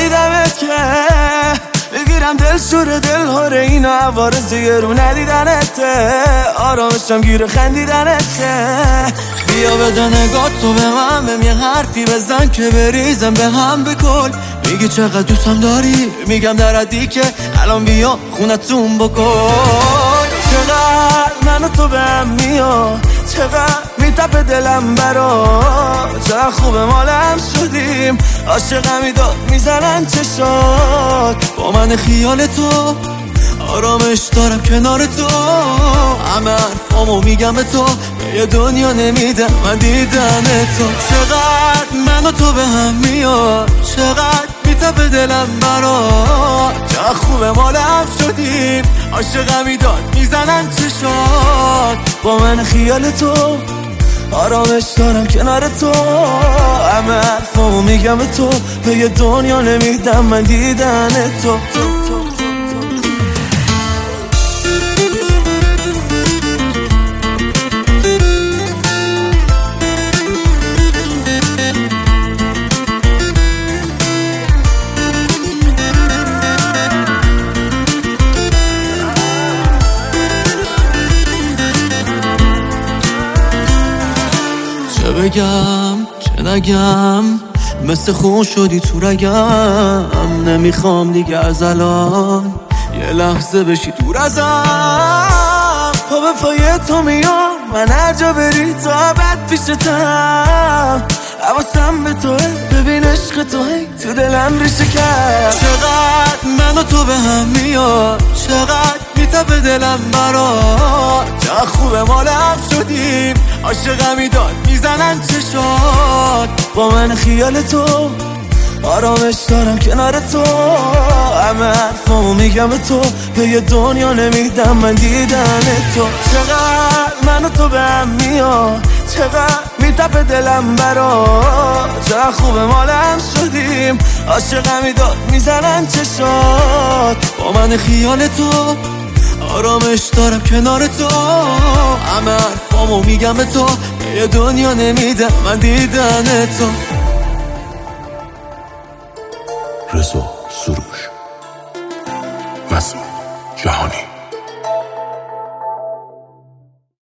ندیدمت که بگیرم دل شور دل هاره اینا عوارض رو ندیدنته آرامشم گیر خندیدنته بیا بده نگاه تو به من بهم یه حرفی بزن که بریزم به هم بکن میگی چقدر دوستم داری میگم در حدی که الان بیا خونتون بکن چقدر من و تو به هم میاد چقدر میتپه دلم برا چقدر خوب مالم شدیم عاشقمی داد میزنن چشات با من خیال تو آرامش دارم کنار تو همه حرفامو میگم به تو به یه دنیا نمیدم من دیدن تو چقدر من و تو به هم میاد چقدر میتپه دلم برا چقدر خوب مالم شدیم عاشقمی داد میزنن چشات با من خیال تو آرامش دارم کنار تو همه حرفامو میگم به تو به یه دنیا نمیدم من دیدن تو چه بگم چه نگم مثل خون شدی تو رگم نمیخوام دیگه از الان یه لحظه بشی دور ازم پا به پای تو میام من هر جا بری تا بد پیشتم حواسم به توه ببین عشق توه تو دلم ریشه کرد چقدر من و تو به هم میاد چقدر میتپه دلم برا چقدر خوب مالم شدیم عاشقمی داد میزنن چشات با من خیال تو آرامش دارم کنار تو همه حرفامو میگم به تو به یه دنیا نمیدم من دیدن تو چقدر من و تو به هم میاد چقدر میتپه دلم برا چقدر خوب مالم شدیم عاشقمی داد میزنن چشات با من خیال تو آرامش دارم کنار تو همه حرفامو میگم به تو به یه دنیا نمیدم من دیدن تو رضا سروش مسعود جهانی